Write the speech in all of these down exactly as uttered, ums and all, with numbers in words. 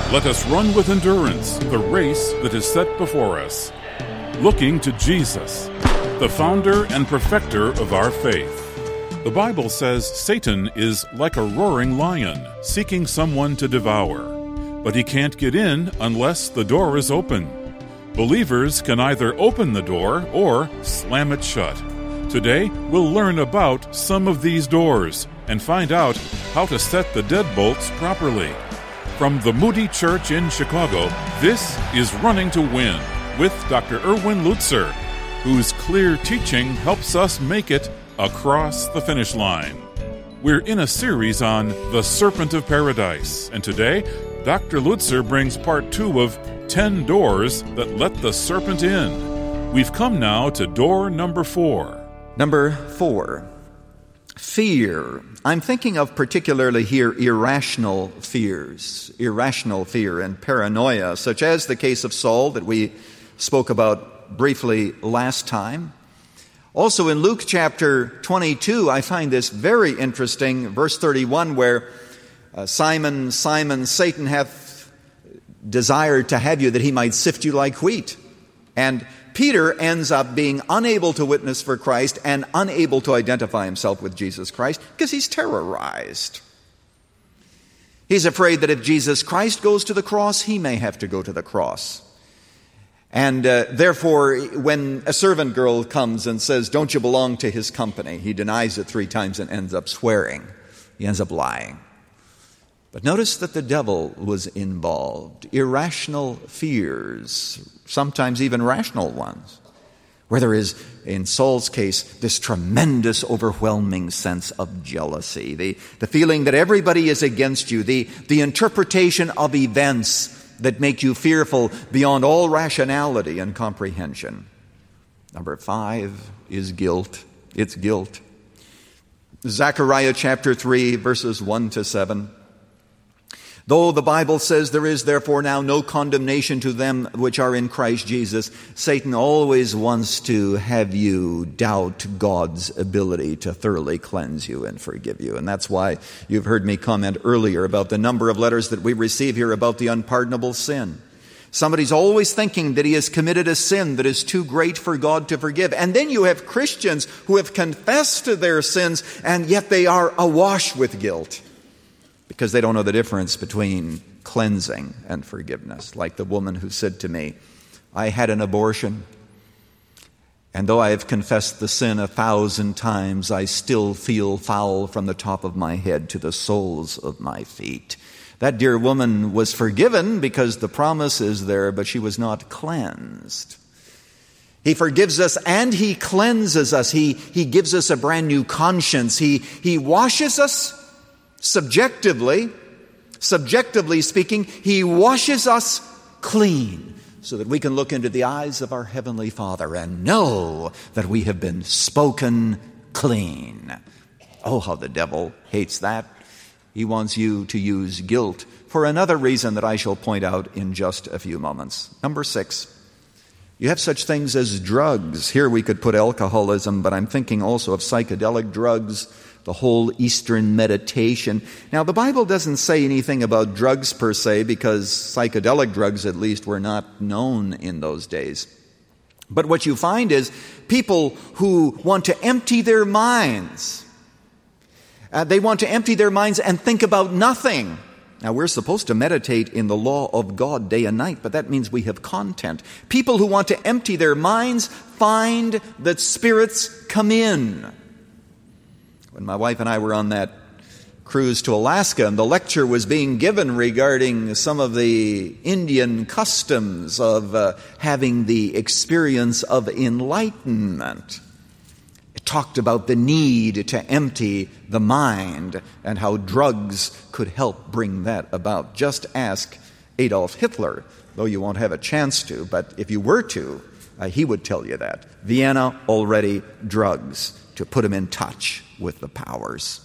Let us run with endurance the race that is set before us, looking to Jesus, the founder and perfecter of our faith. The Bible says Satan is like a roaring lion, seeking someone to devour. But he can't get in unless the door is open. Believers can either open the door or slam it shut. Today, we'll learn about some of these doors and find out how to set the deadbolts properly. From the Moody Church in Chicago, this is Running to Win with Doctor Erwin Lutzer, whose clear teaching helps us make it across the finish line. We're in a series on the Serpent of Paradise, and today, Doctor Lutzer brings part two of ten doors that let the serpent in. We've come now to door number four. Number four, fear. I'm thinking of particularly here irrational fears, irrational fear and paranoia, such as the case of Saul that we spoke about briefly last time. Also in Luke chapter twenty-two, I find this very interesting, verse thirty-one, where uh, Simon, Simon, Satan hath desired to have you that he might sift you like wheat. And Peter ends up being unable to witness for Christ and unable to identify himself with Jesus Christ because he's terrorized. He's afraid that if Jesus Christ goes to the cross, he may have to go to the cross. And uh, therefore, when a servant girl comes and says, "Don't you belong to his company?" he denies it three times and ends up swearing. He ends up lying. But notice that the devil was involved. Irrational fears, sometimes even rational ones, where there is, in Saul's case, this tremendous, overwhelming sense of jealousy, the, the feeling that everybody is against you, the, the interpretation of events that make you fearful beyond all rationality and comprehension. Number five is guilt. It's guilt. Zechariah chapter three, verses one to seven. Though the Bible says there is therefore now no condemnation to them which are in Christ Jesus, Satan always wants to have you doubt God's ability to thoroughly cleanse you and forgive you. And that's why you've heard me comment earlier about the number of letters that we receive here about the unpardonable sin. Somebody's always thinking that he has committed a sin that is too great for God to forgive. And then you have Christians who have confessed to their sins, and yet they are awash with guilt, because they don't know the difference between cleansing and forgiveness. Like the woman who said to me, "I had an abortion, and though I have confessed the sin a thousand times, I still feel foul from the top of my head to the soles of my feet." That dear woman was forgiven because the promise is there, but she was not cleansed. He forgives us and he cleanses us. He, he gives us a brand new conscience. He, he washes us Subjectively, subjectively speaking, he washes us clean so that we can look into the eyes of our Heavenly Father and know that we have been spoken clean. Oh, how the devil hates that. He wants you to use guilt for another reason that I shall point out in just a few moments. Number six, you have such things as drugs. Here we could put alcoholism, but I'm thinking also of psychedelic drugs, the whole Eastern meditation. Now, the Bible doesn't say anything about drugs per se, because psychedelic drugs, at least, were not known in those days. But what you find is people who want to empty their minds. Uh, they want to empty their minds and think about nothing. Now, we're supposed to meditate in the law of God day and night, but that means we have content. People who want to empty their minds find that spirits come in. When my wife and I were on that cruise to Alaska, and the lecture was being given regarding some of the Indian customs of uh, having the experience of enlightenment, it talked about the need to empty the mind and how drugs could help bring that about. Just ask Adolf Hitler, though you won't have a chance to, but if you were to, uh, he would tell you that. Vienna, already drugs to put him in touch with the powers.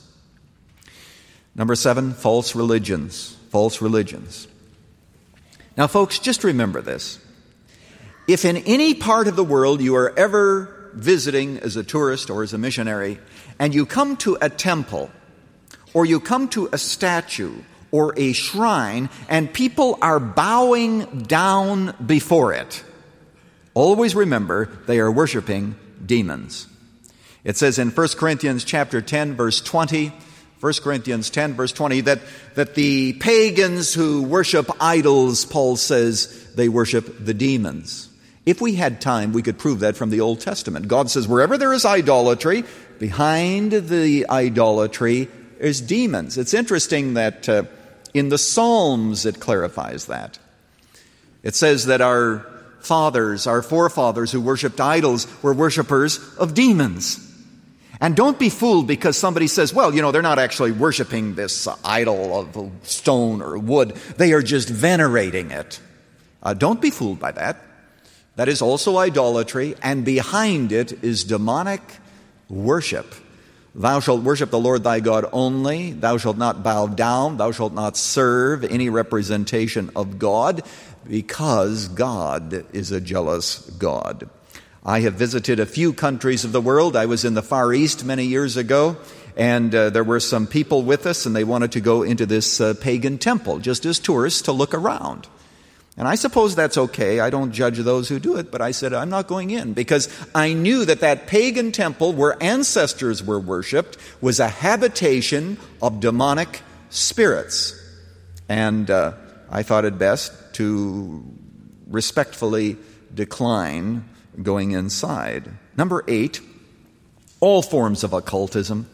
Number seven, false religions. False religions. Now, folks, just remember this. If in any part of the world you are ever visiting as a tourist or as a missionary, and you come to a temple, or you come to a statue, or a shrine, and people are bowing down before it. Always remember, they are worshiping demons. It says in First Corinthians chapter ten, verse twenty, First Corinthians ten, verse twenty, that, that the pagans who worship idols, Paul says, they worship the demons. If we had time, we could prove that from the Old Testament. God says, wherever there is idolatry, behind the idolatry is demons. It's interesting that uh, in the Psalms it clarifies that. It says that our fathers, our forefathers who worshipped idols were worshipers of demons. And don't be fooled because somebody says, well, you know, they're not actually worshiping this uh, idol of stone or wood. They are just venerating it. Uh, don't be fooled by that. That is also idolatry, and behind it is demonic worship. Thou shalt worship the Lord thy God only. Thou shalt not bow down. Thou shalt not serve any representation of God, because God is a jealous God. I have visited a few countries of the world. I was in the Far East many years ago, and uh, there were some people with us, and they wanted to go into this uh, pagan temple, just as tourists, to look around. And I suppose that's okay. I don't judge those who do it, but I said, I'm not going in, because I knew that that pagan temple where ancestors were worshipped was a habitation of demonic spirits. And uh, I thought it best to respectfully decline going inside. Number eight, all forms of occultism.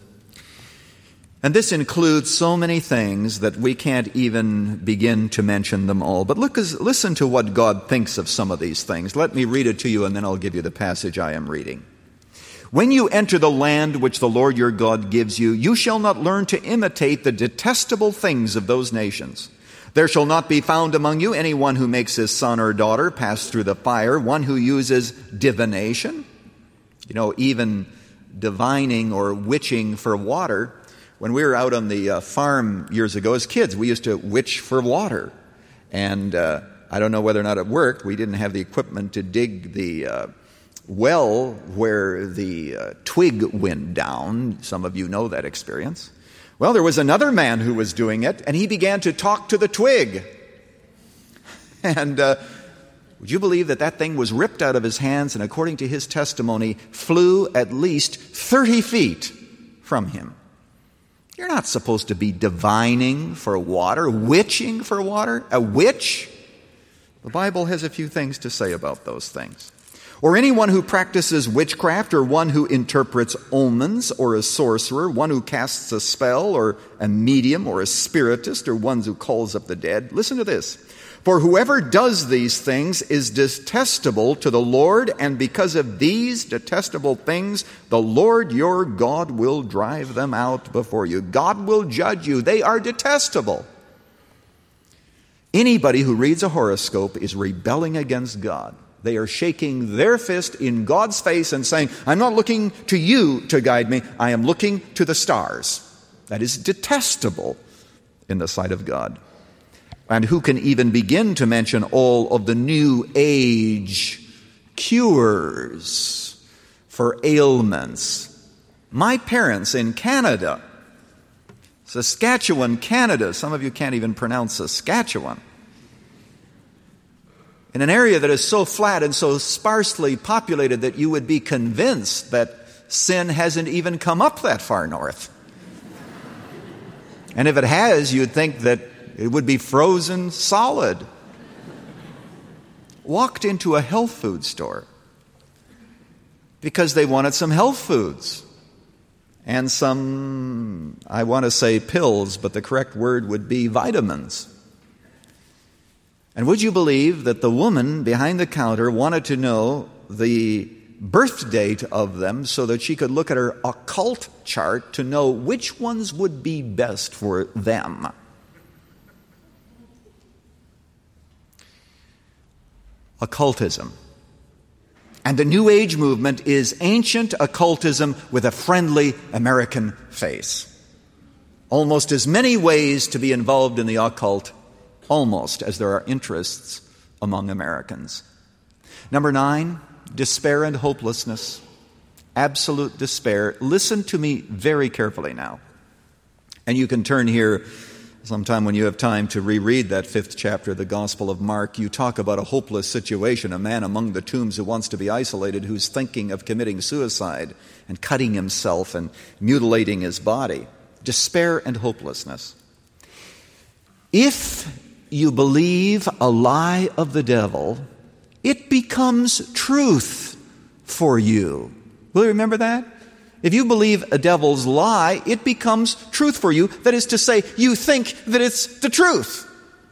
And this includes so many things that we can't even begin to mention them all. But look, listen to what God thinks of some of these things. Let me read it to you, and then I'll give you the passage I am reading. When you enter the land which the Lord your God gives you, you shall not learn to imitate the detestable things of those nations. There shall not be found among you anyone who makes his son or daughter pass through the fire, one who uses divination, you know, even divining or witching for water. When we were out on the uh, farm years ago as kids, we used to witch for water. And uh, I don't know whether or not it worked. We didn't have the equipment to dig the uh, well where the uh, twig went down. Some of you know that experience. Well, there was another man who was doing it, and he began to talk to the twig. And uh, would you believe that that thing was ripped out of his hands, and according to his testimony, flew at least thirty feet from him? You're not supposed to be divining for water, witching for water. A witch? The Bible has a few things to say about those things. Or anyone who practices witchcraft, or one who interprets omens, or a sorcerer, one who casts a spell, or a medium, or a spiritist, or one who calls up the dead. Listen to this. For whoever does these things is detestable to the Lord, and because of these detestable things, the Lord your God will drive them out before you. God will judge you. They are detestable. Anybody who reads a horoscope is rebelling against God. They are shaking their fist in God's face and saying, I'm not looking to you to guide me. I am looking to the stars. That is detestable in the sight of God. And who can even begin to mention all of the new age cures for ailments? My parents in Canada, Saskatchewan, Canada, some of you can't even pronounce Saskatchewan, in an area that is so flat and so sparsely populated that you would be convinced that sin hasn't even come up that far north. And if it has, you'd think that it would be frozen solid. Walked into a health food store because they wanted some health foods and some, I want to say pills, but the correct word would be vitamins. And would you believe that the woman behind the counter wanted to know the birth date of them so that she could look at her occult chart to know which ones would be best for them? Occultism. And the New Age movement is ancient occultism with a friendly American face. Almost as many ways to be involved in the occult, almost as there are interests among Americans. Number nine, despair and hopelessness. Absolute despair. Listen to me very carefully now. And you can turn here Sometime when you have time to reread that fifth chapter of the Gospel of Mark, you talk about a hopeless situation, a man among the tombs who wants to be isolated, who's thinking of committing suicide and cutting himself and mutilating his body. Despair and hopelessness. If you believe a lie of the devil, it becomes truth for you. Will you remember that? If you believe a devil's lie, it becomes truth for you. That is to say, you think that it's the truth.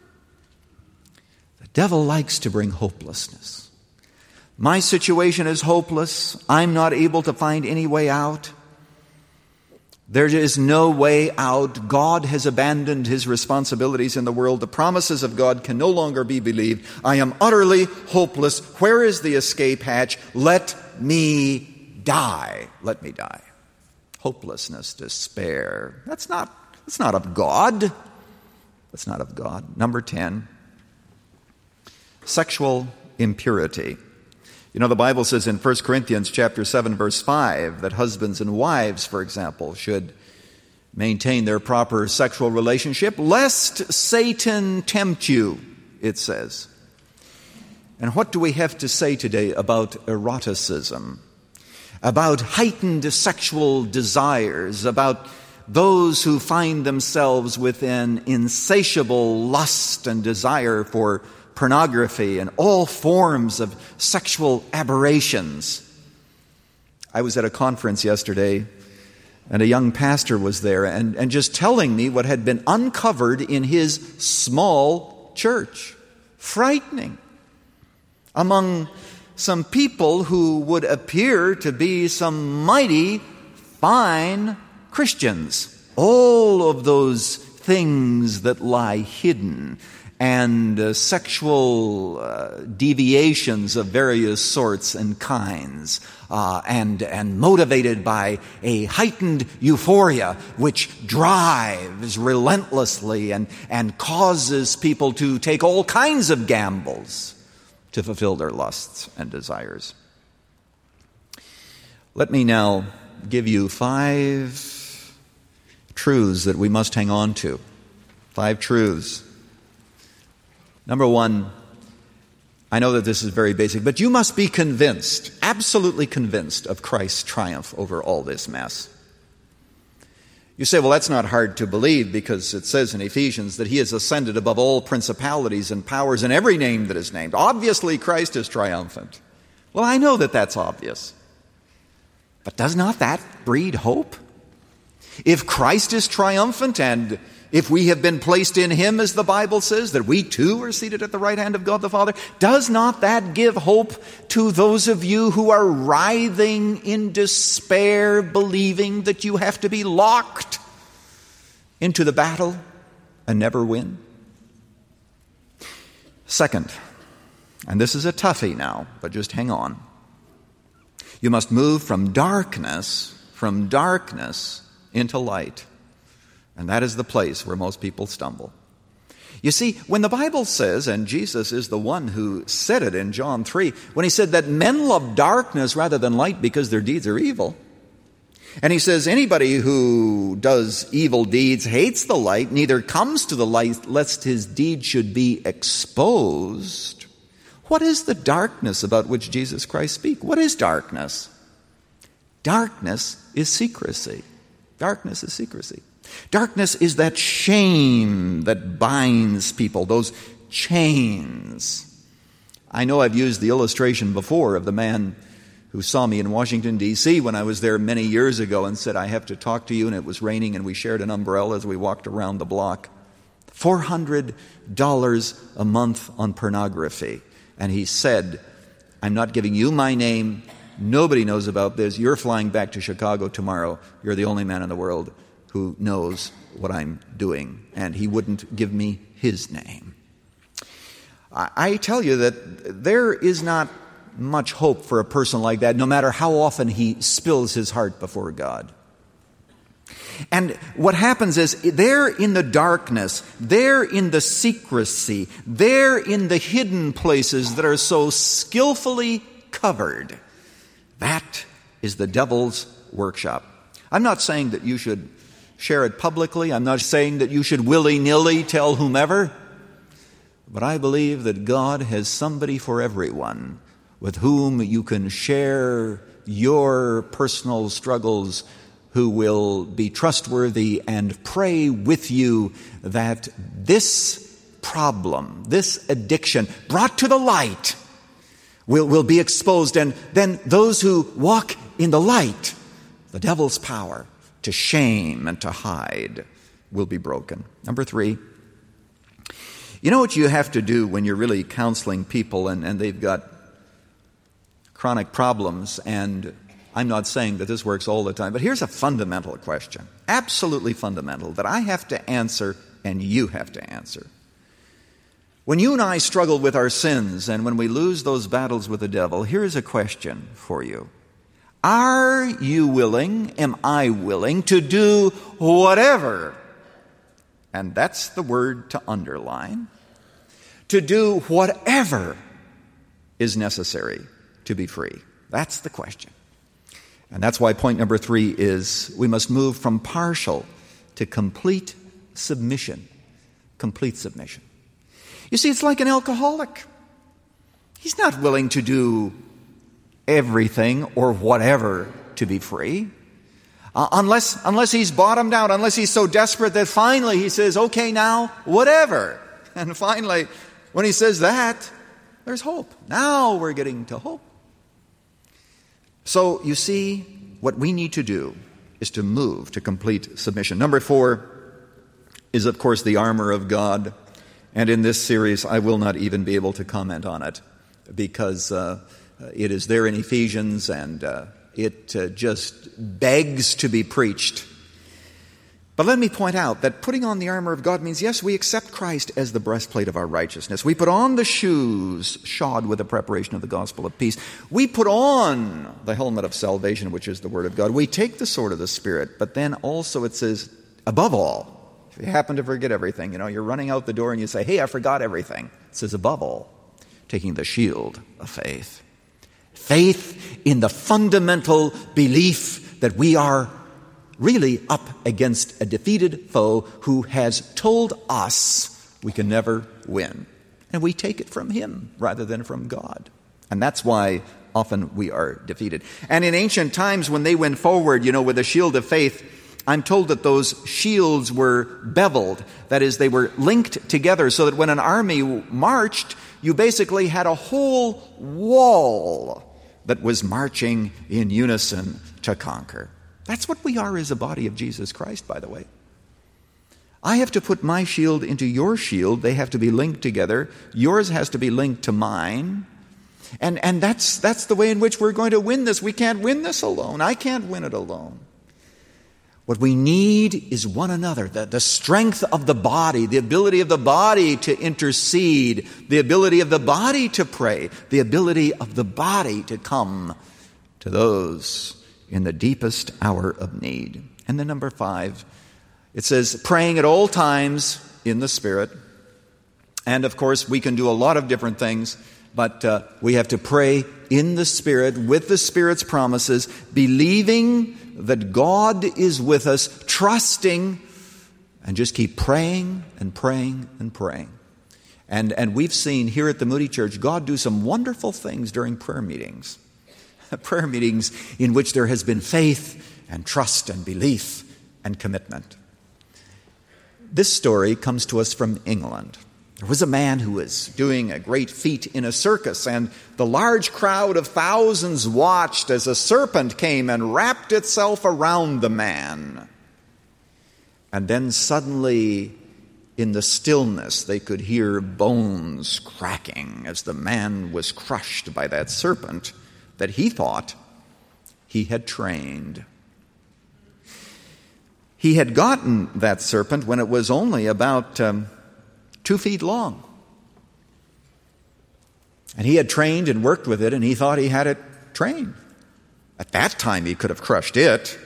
The devil likes to bring hopelessness. My situation is hopeless. I'm not able to find any way out. There is no way out. God has abandoned his responsibilities in the world. The promises of God can no longer be believed. I am utterly hopeless. Where is the escape hatch? Let me die. Let me die. Hopelessness, despair. That's not, that's not of God. That's not of God. Number ten, sexual impurity. You know, the Bible says in First Corinthians chapter seven, verse five, that husbands and wives, for example, should maintain their proper sexual relationship, lest Satan tempt you, it says. And what do we have to say today about eroticism? About heightened sexual desires, about those who find themselves with an insatiable lust and desire for pornography and all forms of sexual aberrations. I was at a conference yesterday, and a young pastor was there, and, and just telling me what had been uncovered in his small church. Frightening. Among some people who would appear to be some mighty fine Christians. All of those things that lie hidden, and uh, sexual uh, deviations of various sorts and kinds, uh, and, and motivated by a heightened euphoria which drives relentlessly and, and causes people to take all kinds of gambles to fulfill their lusts and desires. Let me now give you five truths that we must hang on to. Five truths. Number one, I know that this is very basic, but you must be convinced, absolutely convinced of Christ's triumph over all this mess. You say, well, that's not hard to believe because it says in Ephesians that he has ascended above all principalities and powers and every name that is named. Obviously, Christ is triumphant. Well, I know that that's obvious. But does not that breed hope? If Christ is triumphant and if we have been placed in him, as the Bible says, that we too are seated at the right hand of God the Father, does not that give hope to those of you who are writhing in despair, believing that you have to be locked into the battle and never win? Second, and this is a toughie now, but just hang on. You must move from darkness, from darkness into light. And that is the place where most people stumble. You see, when the Bible says, and Jesus is the one who said it in John three, when he said that men love darkness rather than light because their deeds are evil. And he says anybody who does evil deeds hates the light, neither comes to the light lest his deed should be exposed. What is the darkness about which Jesus Christ speaks? What is darkness? Darkness is secrecy. Darkness is secrecy. Darkness is that shame that binds people, those chains. I know I've used the illustration before of the man who saw me in Washington, D C when I was there many years ago and said, I have to talk to you, and it was raining and we shared an umbrella as we walked around the block. four hundred dollars a month on pornography. And he said, I'm not giving you my name. Nobody knows about this. You're flying back to Chicago tomorrow. You're the only man in the world who knows what I'm doing. And he wouldn't give me his name. I, I tell you that there is not much hope for a person like that, no matter how often he spills his heart before God. And what happens is, there in the darkness, there in the secrecy, there in the hidden places that are so skillfully covered, that is the devil's workshop. I'm not saying that you should share it publicly. I'm not saying that you should willy-nilly tell whomever. But I believe that God has somebody for everyone with whom you can share your personal struggles, who will be trustworthy and pray with you that this problem, this addiction brought to the light will, will be exposed. And then those who walk in the light, the devil's power to shame and to hide will be broken. Number three, you know what you have to do when you're really counseling people and, and they've got chronic problems, and I'm not saying that this works all the time, but here's a fundamental question, absolutely fundamental, that I have to answer and you have to answer. When you and I struggle with our sins and when we lose those battles with the devil, here's a question for you. Are you willing, am I willing to do whatever? And that's the word to underline. To do whatever is necessary to be free. That's the question. And that's why point number three is we must move from partial to complete submission. Complete submission. You see, it's like an alcoholic. He's not willing to do everything or whatever to be free. Uh, unless, unless he's bottomed out, unless he's so desperate that finally he says, okay, now, whatever. And finally, when he says that, there's hope. Now we're getting to hope. So, you see, what we need to do is to move to complete submission. Number four is, of course, the armor of God. And in this series, I will not even be able to comment on it because uh, it is there in Ephesians and uh, it uh, just begs to be preached. But let me point out that putting on the armor of God means, yes, we accept Christ as the breastplate of our righteousness. We put on the shoes shod with the preparation of the gospel of peace. We put on the helmet of salvation, which is the word of God. We take the sword of the Spirit, but then also it says, above all, if you happen to forget everything, you know, you're running out the door and you say, hey, I forgot everything. It says, above all, taking the shield of faith. Faith in the fundamental belief that we are really up against a defeated foe who has told us we can never win. And we take it from him rather than from God. And that's why often we are defeated. And in ancient times when they went forward, you know, with the shield of faith, I'm told that those shields were beveled. That is, they were linked together so that when an army marched, you basically had a whole wall that was marching in unison to conquer. That's what we are as a body of Jesus Christ, by the way. I have to put my shield into your shield. They have to be linked together. Yours has to be linked to mine. And, and that's, that's the way in which we're going to win this. We can't win this alone. I can't win it alone. What we need is one another, the, the strength of the body, the ability of the body to intercede, the ability of the body to pray, the ability of the body to come to those in the deepest hour of need. And then number five, it says praying at all times in the Spirit. And of course, we can do a lot of different things, but uh, we have to pray in the Spirit with the Spirit's promises, believing that God is with us, trusting, and just keep praying and praying and praying. And, and we've seen here at the Moody Church God do some wonderful things during prayer meetings. Prayer meetings in which there has been faith and trust and belief and commitment. This story comes to us from England. There was a man who was doing a great feat in a circus, and the large crowd of thousands watched as a serpent came and wrapped itself around the man. And then suddenly, in the stillness, they could hear bones cracking as the man was crushed by that serpent that he thought he had trained. He had gotten that serpent when it was only about um, two feet long. And he had trained and worked with it, and he thought he had it trained. At that time, he could have crushed it.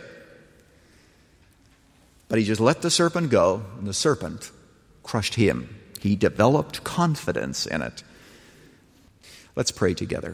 But he just let the serpent go, and the serpent crushed him. He developed confidence in it. Let's pray together.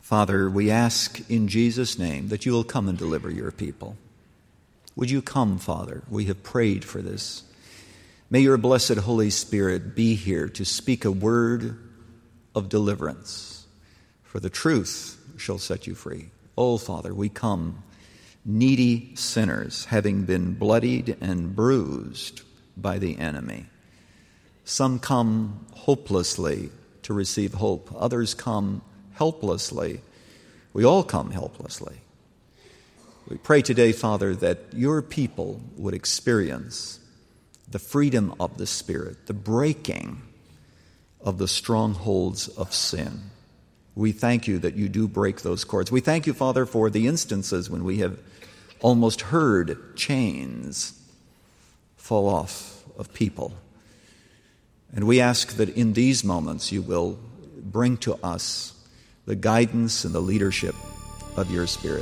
Father, we ask in Jesus' name that you will come and deliver your people. Would you come, Father? We have prayed for this. May your blessed Holy Spirit be here to speak a word of deliverance, for the truth shall set you free. Oh, Father, we come, needy sinners, having been bloodied and bruised by the enemy. Some come hopelessly to receive hope. Others come helplessly. We all come helplessly. We pray today, Father, that your people would experience the freedom of the Spirit, the breaking of the strongholds of sin. We thank you that you do break those cords. We thank you, Father, for the instances when we have almost heard chains fall off of people. And we ask that in these moments you will bring to us the guidance and the leadership of your Spirit.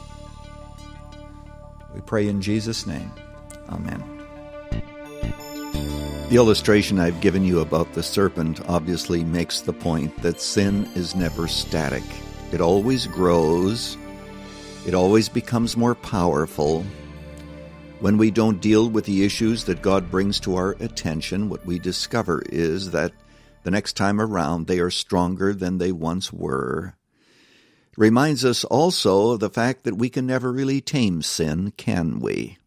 We pray in Jesus' name. Amen. The illustration I've given you about the serpent obviously makes the point that sin is never static. It always grows. It always becomes more powerful. When we don't deal with the issues that God brings to our attention, what we discover is that the next time around they are stronger than they once were. It reminds us also of the fact that we can never really tame sin, can we?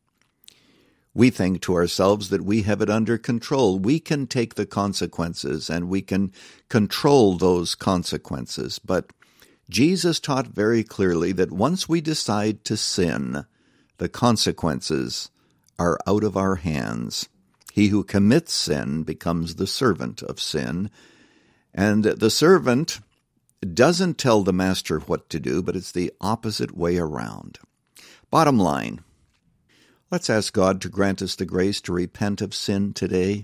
We think to ourselves that we have it under control. We can take the consequences and we can control those consequences. But Jesus taught very clearly that once we decide to sin, the consequences are out of our hands. He who commits sin becomes the servant of sin, and the servant doesn't tell the master what to do, but it's the opposite way around. Bottom line, let's ask God to grant us the grace to repent of sin today,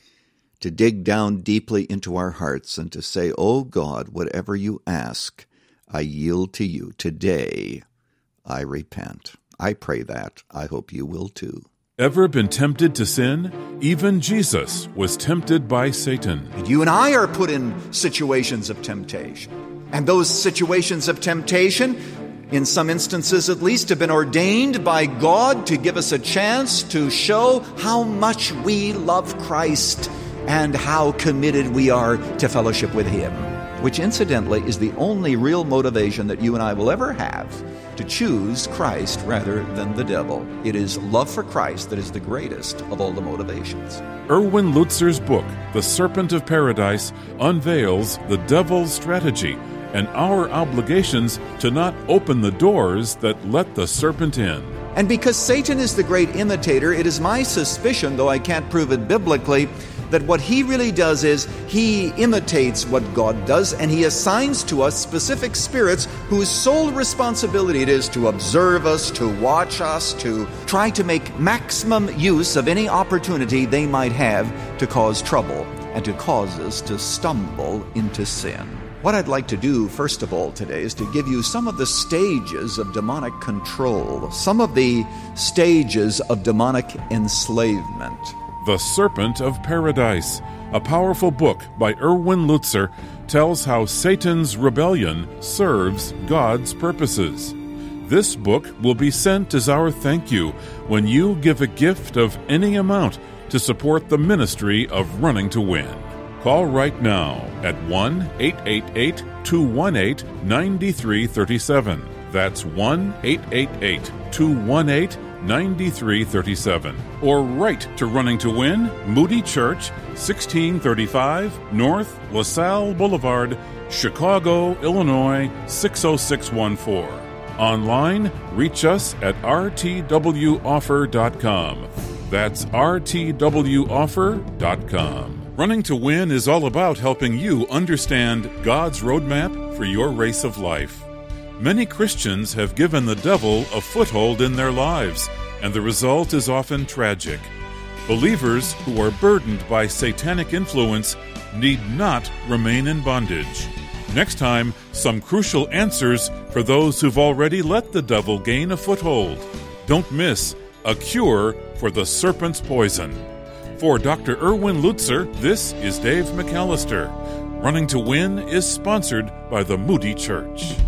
to dig down deeply into our hearts and to say, "Oh God, whatever you ask, I yield to you. Today, I repent." I pray that. I hope you will too. Ever been tempted to sin? Even Jesus was tempted by Satan. And you and I are put in situations of temptation. And those situations of temptation, in some instances at least, have been ordained by God to give us a chance to show how much we love Christ and how committed we are to fellowship with Him, which incidentally is the only real motivation that you and I will ever have to choose Christ rather than the devil. It is love for Christ that is the greatest of all the motivations. Erwin Lutzer's book, The Serpent of Paradise, unveils the devil's strategy and our obligations to not open the doors that let the serpent in. And because Satan is the great imitator, it is my suspicion, though I can't prove it biblically, that what he really does is he imitates what God does, and he assigns to us specific spirits whose sole responsibility it is to observe us, to watch us, to try to make maximum use of any opportunity they might have to cause trouble and to cause us to stumble into sin. What I'd like to do, first of all, today is to give you some of the stages of demonic control, some of the stages of demonic enslavement. The Serpent of Paradise, a powerful book by Erwin Lutzer, tells how Satan's rebellion serves God's purposes. This book will be sent as our thank you when you give a gift of any amount to support the ministry of Running to Win. Call right now at one eight eight eight, two one eight, nine three three seven. That's one eight eight eight, two one eight, nine three three seven. Or write to Running to Win, Moody Church, sixteen thirty-five North LaSalle Boulevard, Chicago, Illinois, six oh six one four. Online, reach us at r t w offer dot com. That's r t w offer dot com. Running to Win is all about helping you understand God's roadmap for your race of life. Many Christians have given the devil a foothold in their lives, and the result is often tragic. Believers who are burdened by satanic influence need not remain in bondage. Next time, some crucial answers for those who've already let the devil gain a foothold. Don't miss A Cure for the Serpent's Poison. For Doctor Erwin Lutzer, this is Dave McAllister. Running to Win is sponsored by the Moody Church.